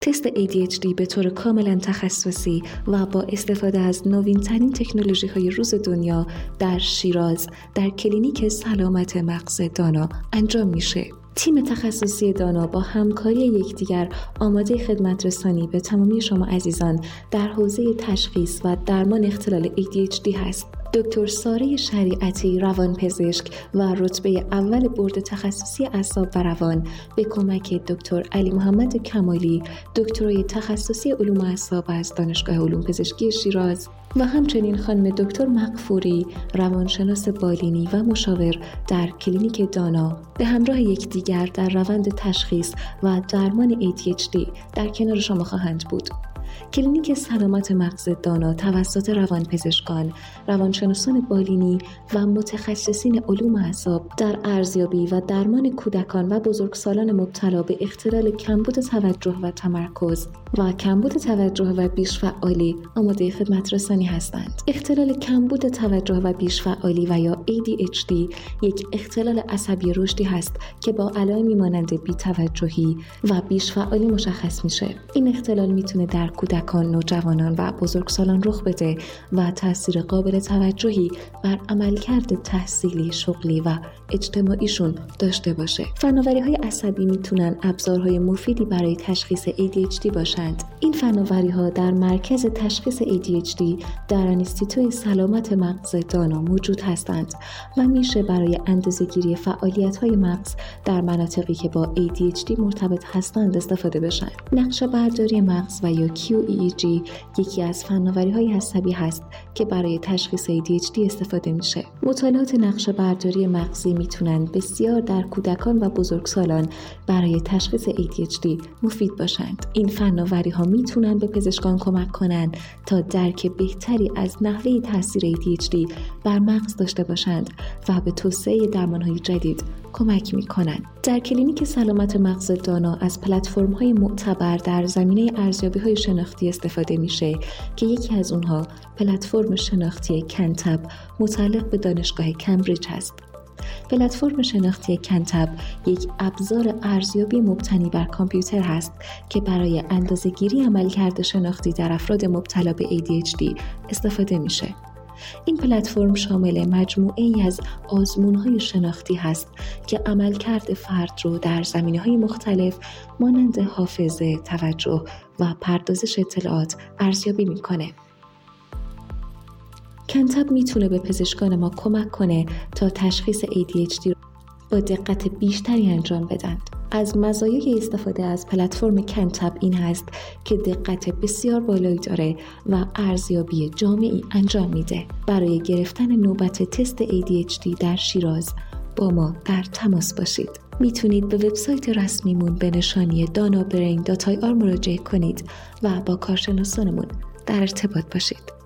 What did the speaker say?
تست ADHD به طور کاملا تخصصی و با استفاده از نوین‌ترین تکنولوژی‌های روز دنیا در شیراز در کلینیک سلامت مغز دانا انجام میشه. تیم تخصصی دانا با همکاری یکدیگر آماده خدمت رسانی به تمامی شما عزیزان در حوزه تشخیص و درمان اختلال ADHD هست. دکتر ساره شریعتی روانپزشک و رتبه اول بورد تخصصی اعصاب و روان به کمک دکتر علی محمد کمالی دکترای تخصصی علوم اعصاب از دانشگاه علوم پزشکی شیراز و همچنین خانم دکتر مغفوری روانشناس بالینی و مشاور در کلینیک دانا به همراه یکدیگر در روند تشخیص و درمان ADHD در کنار شما خواهند بود. کلینیک سلامت مغز دانا توسط روانپزشکان، روانشناسان بالینی و متخصصین علوم اعصاب در ارزیابی و درمان کودکان و بزرگسالان مبتلا به اختلال کمبود توجه و تمرکز و کمبود توجه و بیش‌فعالی آماده خدمت رسانی هستند. اختلال کمبود توجه و بیش‌فعالی و یا ADHD یک اختلال عصبی رشدی هست که با علائمی مانند بی‌توجهی و بیش‌فعالی مشخص میشه. این اختلال میتونه در کودکان، نوجوانان و بزرگسالان رخ بده و تاثیر قابل توجهی بر عملکرد تحصیلی، شغلی و اجتماعیشون داشته باشه. فناوری‌های عصبی میتونن ابزارهای مفیدی برای تشخیص ADHD باشند. این فناوری‌ها در مرکز تشخیص ADHD در انستیتوی سلامت مغز دانا موجود هستند و میشه برای اندازه‌گیری فعالیت‌های مغز در مناطقی که با ADHD مرتبط هستند استفاده بشن. نقشه برداری مغز و یا QEEG یکی از فناوری‌های عصبی هست که برای تشخیص ADHD استفاده میشه. مطالعات نقشه برداری مغزی میتونن بسیار در کودکان و بزرگسالان برای تشخیص ADHD مفید باشند. این فناوری‌ها میتونن به پزشکان کمک کنن تا درک بهتری از نحوه تاثیر ADHD بر مغز داشته باشند و به توسعه درمان‌های جدید کمک میکنن. در کلینیک سلامت مغز دانا از پلتفرم‌های معتبر در زمینه ارزیابی‌های شناختی استفاده میشه که یکی از اونها پلتفرم شناختی کنتب متعلق به دانشگاه کمبریج هست. پلتفرم شناختی کنتب یک ابزار ارزیابی مبتنی بر کامپیوتر هست که برای اندازه‌گیری عملکرد شناختی در افراد مبتلا به ADHD استفاده میشه. این پلتفرم شامل مجموعه‌ای از آزمون‌های شناختی هست که عملکرد فرد رو در زمینه‌های مختلف مانند حافظه، توجه و پردازش اطلاعات ارزیابی می‌کنه. کنتب میتونه به پزشکان ما کمک کنه تا تشخیص ADHD رو با دقت بیشتری انجام بدند. از مزایای استفاده از پلتفرم کنتب این هست که دقت بسیار بالایی داره و ارزیابی جامعی انجام میده. برای گرفتن نوبت تست ADHD در شیراز با ما در تماس باشید. میتونید به وبسایت رسمیمون به نشانی danabrain.ir مراجعه کنید و با کارشناسانمون در ارتباط باشید.